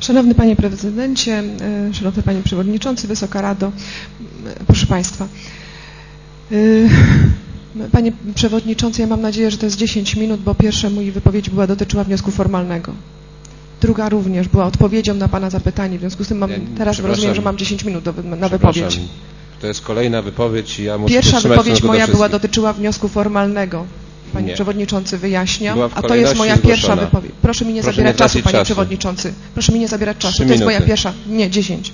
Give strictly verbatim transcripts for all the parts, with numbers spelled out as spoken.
Szanowny Panie Prezydencie, Szanowny Panie Przewodniczący, Wysoka Rado, proszę Państwa. Panie Przewodniczący, ja mam nadzieję, że to jest dziesięć minut, bo pierwsza moja wypowiedź była dotyczyła wniosku formalnego. Druga również była odpowiedzią na Pana zapytanie, w związku z tym mam, teraz rozumiem, że mam dziesięć minut do, na wypowiedź. To jest kolejna wypowiedź i ja muszę Pierwsza wypowiedź moja do była dotyczyła wniosku formalnego. Panie nie. Przewodniczący, wyjaśniam, a to jest moja zgłoszona. pierwsza wypowiedź. Proszę mi nie Proszę zabierać nie czasu, Panie czasu. Przewodniczący. Proszę mi nie zabierać czasu, Trzy to jest moja minuty. pierwsza, nie, dziesięć.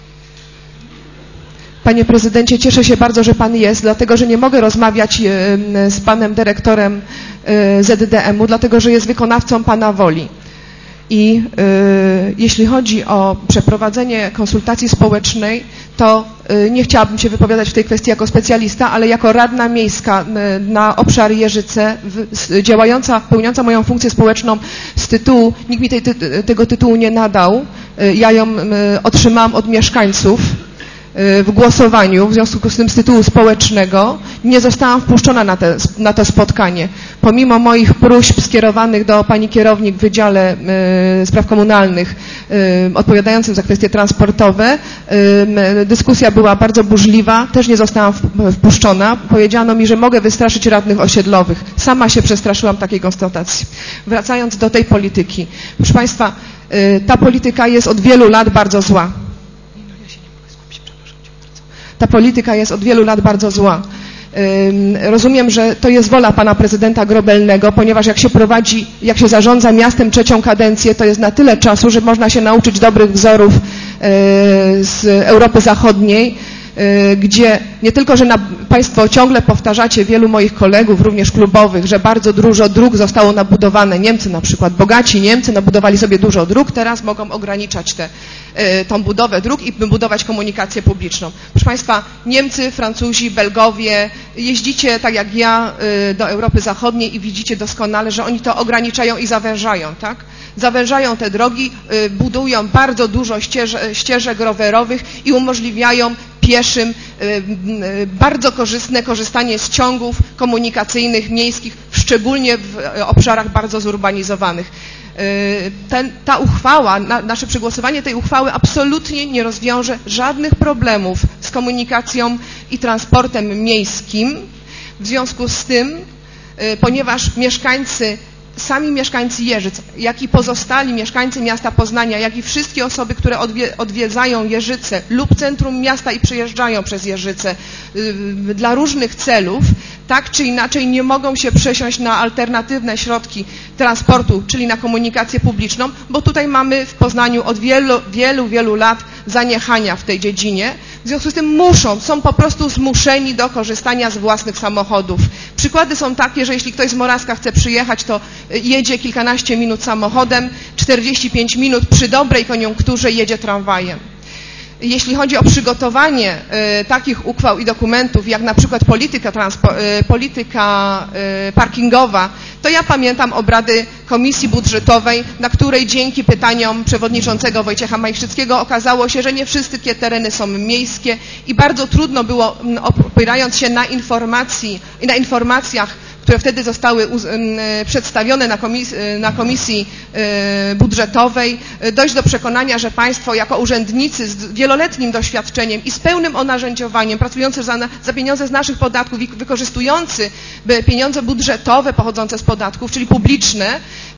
Panie Prezydencie, cieszę się bardzo, że Pan jest, dlatego że nie mogę rozmawiać z Panem Dyrektorem Z D M u, dlatego że jest wykonawcą Pana woli. I y, jeśli chodzi o przeprowadzenie konsultacji społecznej, to y, nie chciałabym się wypowiadać w tej kwestii jako specjalista, ale jako radna miejska y, na obszar Jeżyce, w, z, działająca, pełniąca moją funkcję społeczną z tytułu, nikt mi tej, ty, tego tytułu nie nadał, y, ja ją y, otrzymałam od mieszkańców w głosowaniu, w związku z tym z tytułu społecznego, nie zostałam wpuszczona na, te, na to spotkanie. Pomimo moich próśb skierowanych do pani kierownik w Wydziale y, Spraw Komunalnych y, odpowiadającym za kwestie transportowe, y, dyskusja była bardzo burzliwa, też nie zostałam wpuszczona. Powiedziano mi, że mogę wystraszyć radnych osiedlowych. Sama się przestraszyłam takiej konstatacji. Wracając do tej polityki. Proszę Państwa, y, ta polityka jest od wielu lat bardzo zła. Ta polityka jest od wielu lat bardzo zła. Rozumiem, że to jest wola pana prezydenta Grobelnego, ponieważ jak się prowadzi, jak się zarządza miastem trzecią kadencję, to jest na tyle czasu, że można się nauczyć dobrych wzorów z Europy Zachodniej, gdzie nie tylko, że na, Państwo ciągle powtarzacie, wielu moich kolegów, również klubowych, że bardzo dużo dróg zostało nabudowane. Niemcy na przykład, bogaci Niemcy nabudowali sobie dużo dróg, teraz mogą ograniczać te, tą budowę dróg i budować komunikację publiczną. Proszę Państwa, Niemcy, Francuzi, Belgowie, jeździcie tak jak ja do Europy Zachodniej i widzicie doskonale, że oni to ograniczają i zawężają, tak? Zawężają te drogi, budują bardzo dużo ścieżek, ścieżek rowerowych i umożliwiają pieszym bardzo korzystne korzystanie z ciągów komunikacyjnych miejskich, szczególnie w obszarach bardzo zurbanizowanych. Ten, ta uchwała, na, nasze przegłosowanie tej uchwały absolutnie nie rozwiąże żadnych problemów z komunikacją i transportem miejskim. W związku z tym, ponieważ mieszkańcy Sami mieszkańcy Jeżyc, jak i pozostali mieszkańcy miasta Poznania, jak i wszystkie osoby, które odwie, odwiedzają Jeżycę lub centrum miasta i przejeżdżają przez Jeżycę yy, dla różnych celów, tak czy inaczej nie mogą się przesiąść na alternatywne środki transportu, czyli na komunikację publiczną, bo tutaj mamy w Poznaniu od wielu, wielu, wielu lat zaniechania w tej dziedzinie. W związku z tym muszą, są po prostu zmuszeni do korzystania z własnych samochodów. Przykłady są takie, że jeśli ktoś z Morawska chce przyjechać, to jedzie kilkanaście minut samochodem, czterdzieści pięć minut przy dobrej koniunkturze jedzie tramwajem. Jeśli chodzi o przygotowanie y, takich uchwał i dokumentów, jak na przykład polityka, y, polityka y, parkingowa, to ja pamiętam obrady Komisji Budżetowej, na której dzięki pytaniom przewodniczącego Wojciecha Majszczyckiego okazało się, że nie wszystkie tereny są miejskie i bardzo trudno było, opierając się na informacji i na informacjach, które wtedy zostały przedstawione na komisji, na komisji budżetowej, dojść do przekonania, że państwo jako urzędnicy z wieloletnim doświadczeniem i z pełnym onarzędziowaniem, pracujący za, za pieniądze z naszych podatków i wykorzystujący pieniądze budżetowe pochodzące z podatków, czyli publiczne,